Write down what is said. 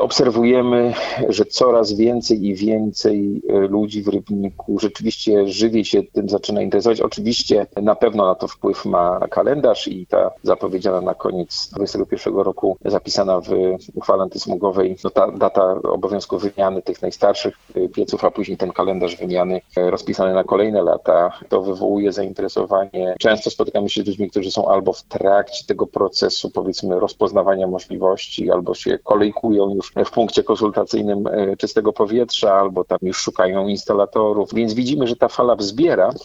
obserwujemy, że coraz więcej i więcej ludzi w Rybniku rzeczywiście żywiej się tym zaczyna interesować. Oczywiście na pewno na to wpływ ma kalendarz i ta zapowiedziana na koniec 2021 roku zapisana w uchwale antysmogowej ta data obowiązku wymiany tych najstarszych pieców, a później ten kalendarz wymiany rozpisany na kolejne lata. To wywołuje zainteresowanie. Często spotykamy się z ludźmi, którzy są albo w trakcie tego procesu, powiedzmy, rozpoznawania możliwości, albo się kolejkują już w punkcie konsultacyjnym czystego powietrza, albo tam już szukają instalatorów. Więc widzimy, że ta fala wzbiera